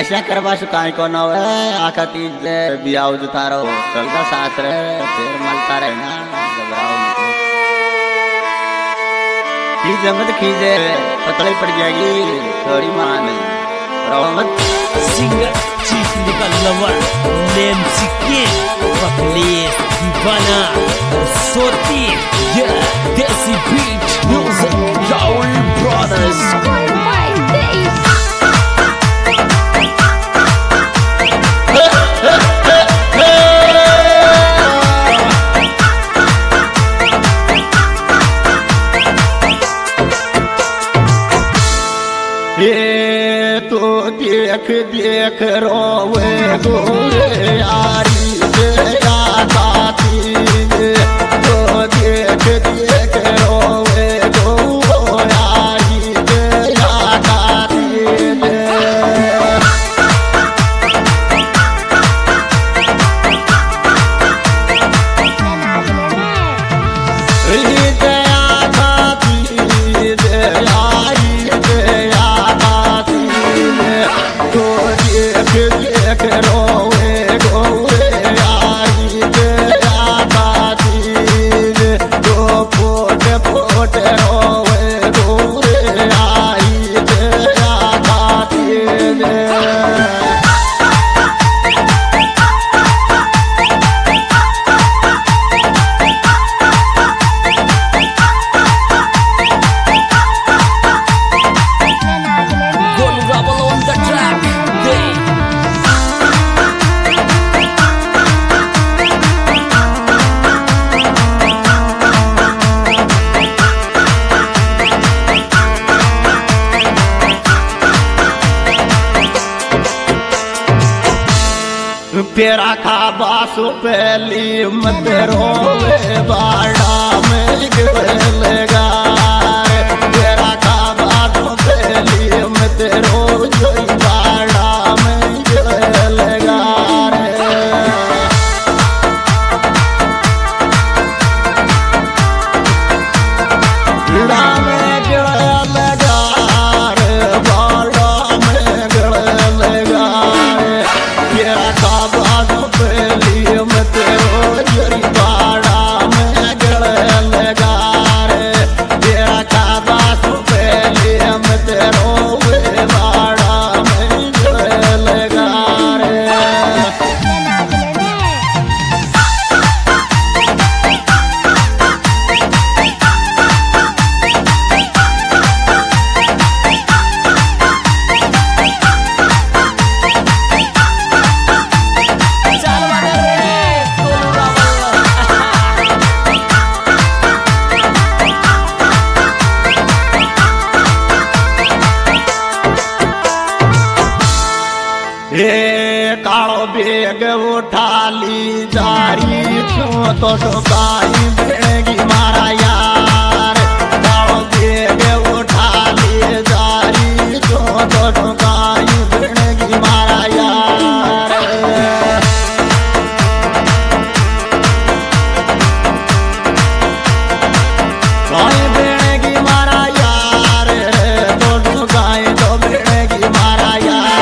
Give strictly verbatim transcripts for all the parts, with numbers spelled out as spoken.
आशा करवा सु काई को न है आका तीज बियाव जो थारो चलता साथ रहे फिर मलता रहना घबराओ मत खींचे मत खींचे पतली पड़ जाएगी थोड़ी मान रहो मत सिंगर चीफ निकल लवर नेम सिक्के पकलेस दीवाना सोती ये देसी बीट म्यूजिक राहुल ब्रदर्स ये तो देख देख रोवे गोरे यारी से याद आती तो देख देख रोवे गो यारी से याद आती तेरा खाबा सो पहली मत रोवे बाड़ा में गिरलेगा तेरा खाबा सो पहली मत रोवे बाड़ा में गिरलेगा गिड़ा में गिरलेगा बाड़ा में गिरलेगा तेरा ये कालो बेग उठा ली जारी क्यों तो ठुकाई बेगी मारा यार कालो बेग उठा ली जारी क्यों तो ठुकाई बेगी मारा यार कोई बेगी मारा यार तो ठुकाई तो बेगी मारा यार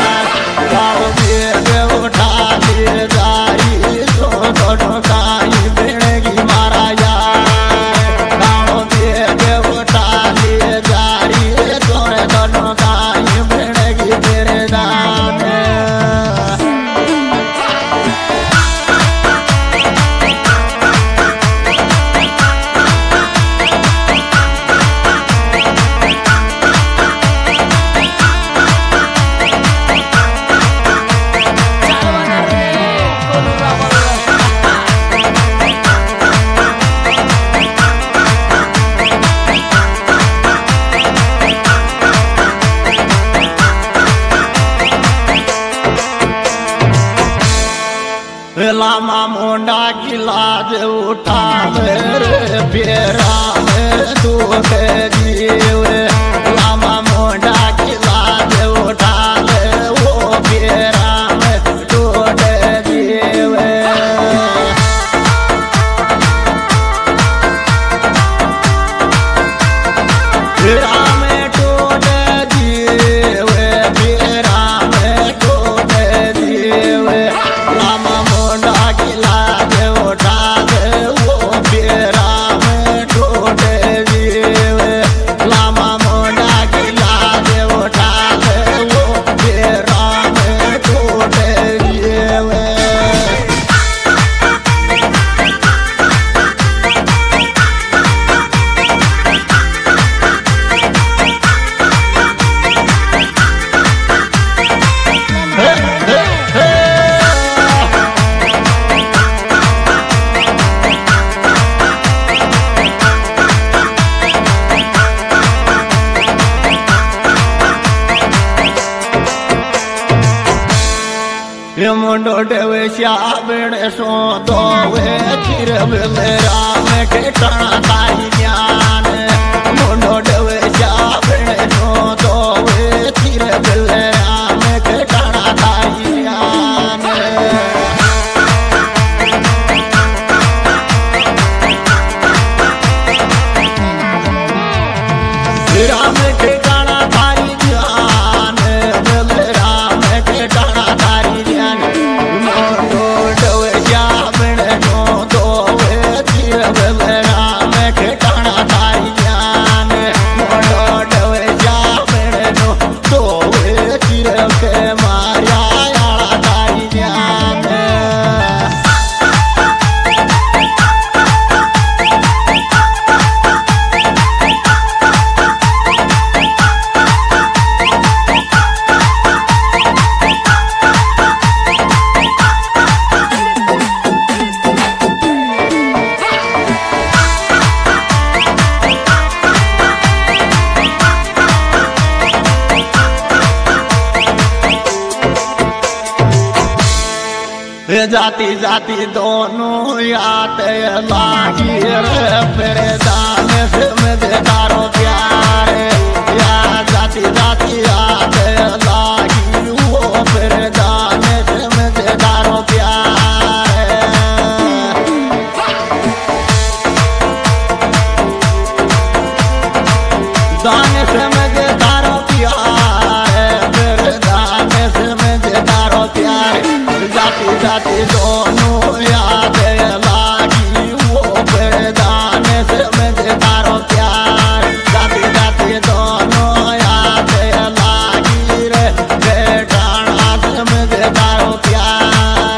लामा मुंडा की लाज उठा मेरे पेरा में टूट जीव लामा मुंडा की लाज उठा ले वो पेरा में टूट जीव पेरा में टूट जीव पेरा में श्याबण सो तो वे चिर राम के टाणा तारी ज्ञान मुंडो डवे श्याबण सो तो वे चिर राम के टाणा तारी ज्ञान राम के टाणा तारी ज्ञान राम के टाणा तारी ज्ञान मुंडो डवे श्याबण सो तो वे चिर राम के टाणा तारी ज्ञान मुंडो डवे श्याबण सो तो वे चिर के मार्या याळा तारी ज्ञान जाति जाति दोनों याद लागी रे फिर दान से में देदारो प्यार या जाति जाति याद लागी वो फिर दान से में देदारो प्यार दान से में देदारो प्यार फिर दान से में देदारो प्यार जाति जाति दोनों याद लागी वो दान से में देदारो प्यार जाति जाति दोनों याद लागी रे बेटाणा से में देदारो प्यार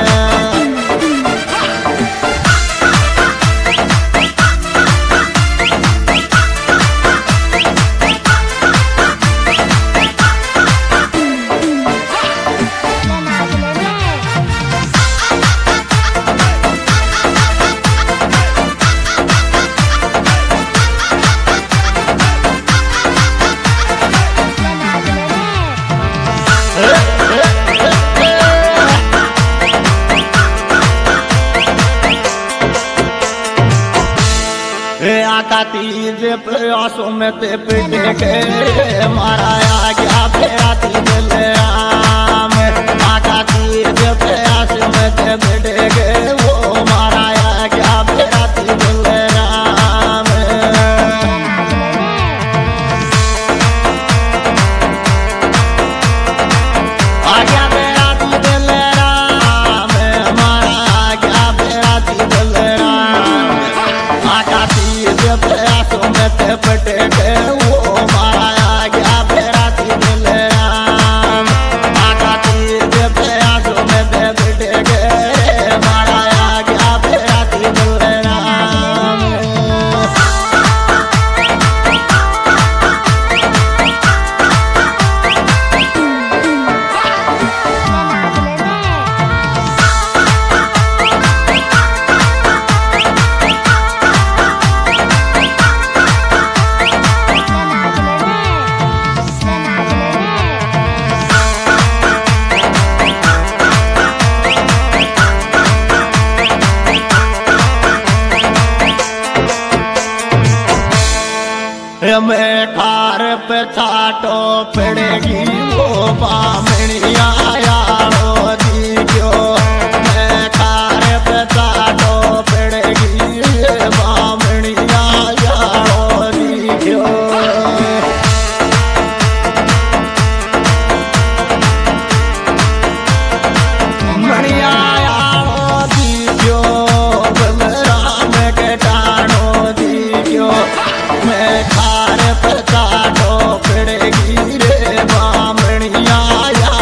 तीज प्रयासों में ते पिटे के मारा आ गया फेरा तीज राम आका तीज प्रयास में ते पिटे के वो मारा आ गया फेरा तीज राम आ गया फेरा तीज राम मारा आ गया फेरा तीज राम आका तीज प्रयासों में ते पटे के वो मारा आ गया फेरा तीज राम आका तीज प्रयासों में ते पटे के मारा आ गया फेरा तीज राम में ठार पे छाटो पड़ेगी वो बामणिया यारो दीजो मैं ठार पे छाटो पड़ेगी बामणिया यारो दीजो मणिया यारो दीजो बलराम के टाणो दीजो मैं ठार पे छाटो पड़ेगी रे बामणिया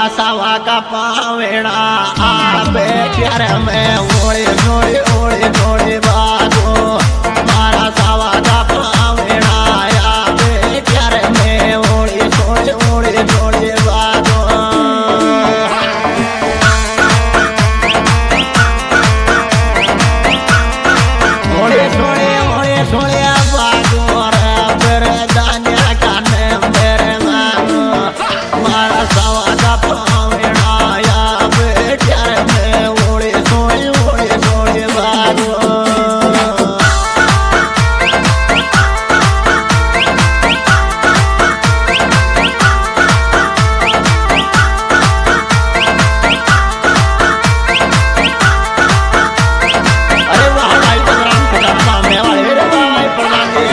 सावा का पावेड़ा आबे प्यारे में ओड़े ओड़े ओड़े ओड़े बाजो मारा सावा का पावेड़ा आबे प्यारे में ओड़े ओड़े ओड़े ओड़े बाजो ओड़े ओड़े ओड़े ओड़े बाजो रे मेरे दानिया काने मेरे मानो मारा सावा का पावेड़ा आबे प्यारे में ओड़े ओड़े ओड़े ओड़े बाजो अरे वाह भाई बलराम कदम सामने वाले रे भाई प्रधान जी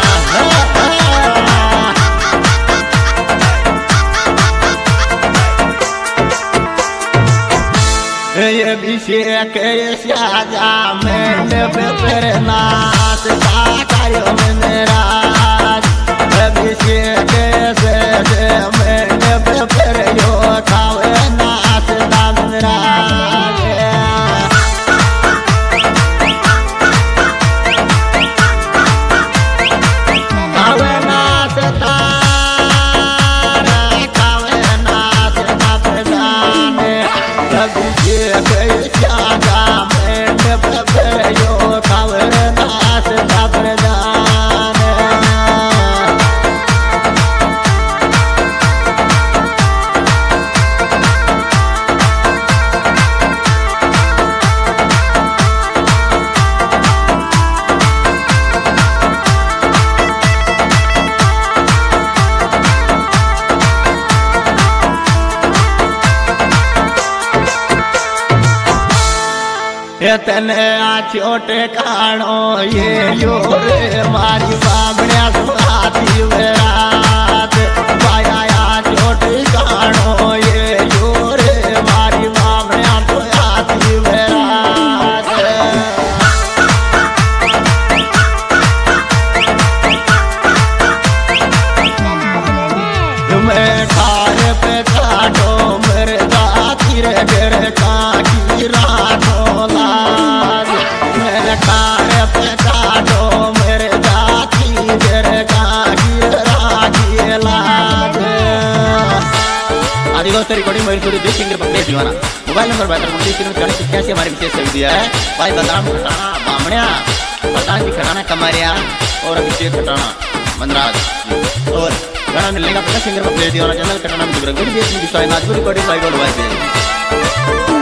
है ये अभिषेक साजा मैंने बेपर नाच साकायो मेरा अभिषेक से मैंने बेपर यो खावे नाच मेरा खावे नाच तारा खावे नाच तापदाने अभिषेक साजा मैंने बेपर यो खावे नाच तापदाने तने आ छोटे कानो ये यो रे मारी बाबड़िया सुहाती रात पाया आ छोटे कानो ये यो रे मारी बाबड़िया सुहाती रात मैं ठारे पे काटो मेरे दाती रे मेरे काकी रातो लाज मेरे ठारे पे काटो मेरे दाती मेरे काकी राखी लाज आदि दोस्तों रिकॉर्डिंग मेरी थोड़ी देख सिंगर पकड़े दीवाना मोबाइल नंबर बेहतर मुझे सिंगर करने से कैसे हमारी विशेष सेवा दिया है भाई बलराम खटाना बामणिया प्रधान जी खटाना कमारिया और अभिषेक खटाना मनराज और गाना मिलने का पता सिंगर को प्ले दिया चैनल कटाना में जुड़ गई रिकॉर्डिंग लाइव और वाइब